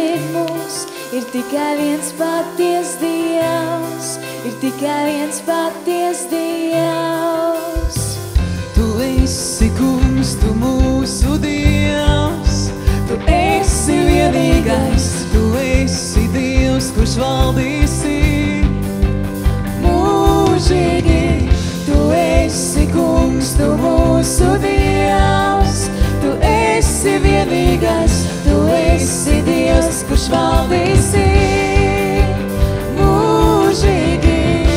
nedzird mūs, ir tikai viens paties Dievs, ir tikai viens paties Dievs. Tu esi kungs, tu mūsu Dievs, tu esi vienīgais, tu esi Dievs, kurš valdīsi mūžīgi. Tu esi kungs, tu mūsu Dievs, tu esi vienīgais, tu esi Dievs, kurš valdīsi mūžīgi.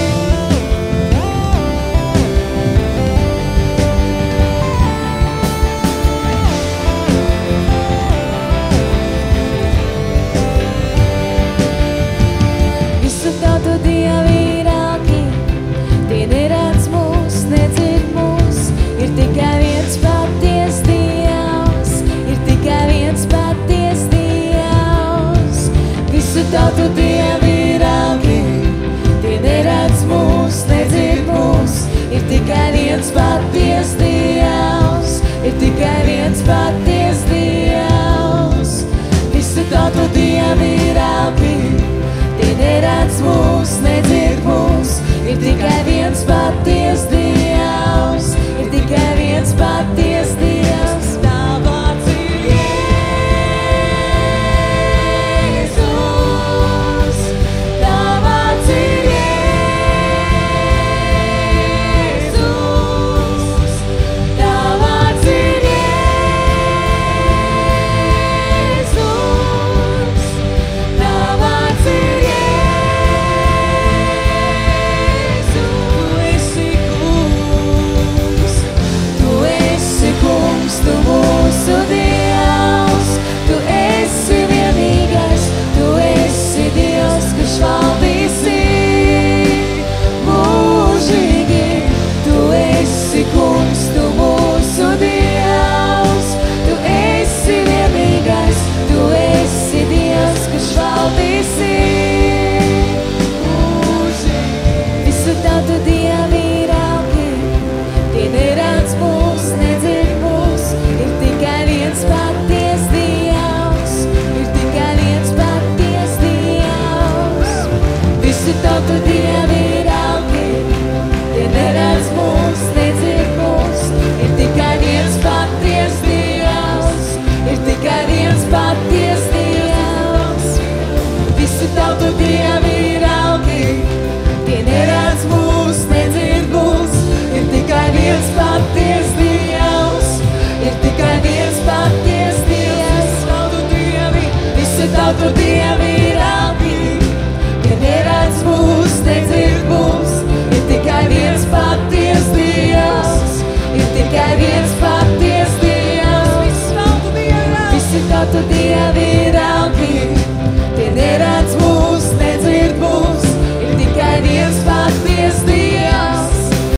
Visu tautu Dievi ir aki, tie neredz mūs, nedzird mūs, ir tikai viens paties Dievs, ir tikai viens paties Dievs. Visu tautu Dievi ir aki, tie neredz mūs, nedzird mūs, ir tikai viens paties Dievs, ir tikai viens paties Dievs. Visu tautu Dievi ir aki, tie neredz mūs, nedzird mūs, ir tikai viens paties Dievs, ir tikai viens paties Dievs. Tā vārds ir Jēzus, tā vārds ir Jēzus, tā vārds ir Jēzus, tā vārds ir Tu mūsu Dievs, tu esi vienīgais, tu esi Dievs, kurš valdīsi mūžīgi. Tu esi kungs, tu mūsu Dievs, tu esi vienīgais, tu esi Dievs, kurš valdīsi mūžīgi. Visu tautu Dievi ir aki, tie neredz mūs, nedzird mūs, ir tikai viens paties Dievs, ir tikai viens paties Dievs. Visi tautu Dievi ir aki, tie neredz mūs, nedzird mūs, ir tikai viens paties Dievs, ir tikai viens paties Dievs. Visi tautu Dievi ir aki, tie neredz mūs, nedzird mūs, ir tikai viens paties Dievs, ir tikai viens paties Dievs. Visi tautu Dievi ir aki, tie neredz mūs, nedzird mūs, ir tikai viens paties Dievs, ir tikai viens paties Dievs. Visi tautu Dievi